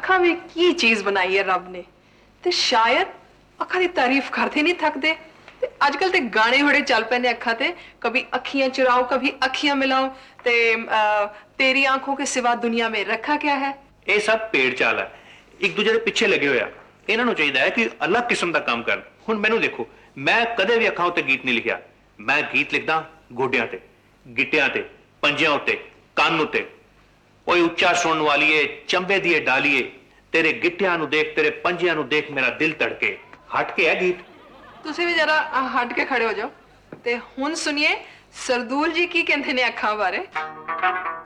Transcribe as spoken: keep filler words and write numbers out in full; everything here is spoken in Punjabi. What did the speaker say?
ਅੱਖਾਂ ਵੀ ਕੀ ਚੀਜ਼ ਬਣਾਈ ਹੈ ਰੱਬ ਨੇ। ਤੇ ਸ਼ਾਇਦ ਅੱਖਾਂ ਦੀ ਤਾਰੀਫ ਕਰਦੇ ਨਹੀਂ ਥੱਕਦੇ। ਤੇ ਅੱਜ ਕੱਲ ਤੇ ਗਾਣੇ ਬੜੇ ਚੱਲ ਪਏ ਨੇ ਅੱਖਾਂ ਤੇ, ਕभी अखियां चुराओ कभी अखियां मिलाओ ते तेरी आंखों के सिवा दुनिया में रखा क्या है। ਇਹ ਸਭ ਪੇੜ ਚਾਲ ਹੈ, ਇੱਕ ਦੂਜੇ ਦੇ ਪਿੱਛੇ ਲੱਗੇ ਹੋਇਆ। ਇਹਨਾਂ ਨੂੰ ਚਾਹੀਦਾ ਹੈ ਕਿ ਅਲੱਗ ਕਿਸਮ ਦਾ ਕੰਮ ਕਰਨ। ਹੁਣ ਮੈਨੂੰ ਦੇਖੋ, ਮੈਂ ਕਦੇ ਵੀ ਅੱਖਾਂ ਉੱਤੇ ਗੀਤ ਨਹੀਂ ਲਿਖਿਆ। ਮੈਂ ਗੀਤ ਲਿਖਦਾ ਗੋਡਿਆਂ ਤੇ, ਗਿੱਟਿਆਂ ਤੇ, ਪੰਜਿਆਂ ਉੱਤੇ, ਕੰਨ ਉੱਤੇ। ਓਏ ਉੱਚਾ ਸੁਣਨ ਵਾਲੀਏ, ਚੰਬੇ ਦੀਏ ਡਾਲੀਏ, ਤੇਰੇ ਗਿੱਟਿਆਂ ਨੂੰ ਦੇਖ, ਤੇਰੇ ਪੰਜਿਆਂ ਨੂੰ ਦੇਖ, ਮੇਰਾ ਦਿਲ ਧੜਕੇ। ਹਟ ਕੇ ਹੈ ਗੀਤ। ਤੁਸੀਂ ਵੀ ਜਰਾ ਹਟ ਕੇ ਖੜੇ ਹੋ ਜਾਓ ਤੇ ਹੁਣ ਸੁਣੀਏ ਸਰਦੂਲ ਜੀ ਕੀ ਕਹਿੰਦੇ ਨੇ ਅੱਖਾਂ ਬਾਰੇ।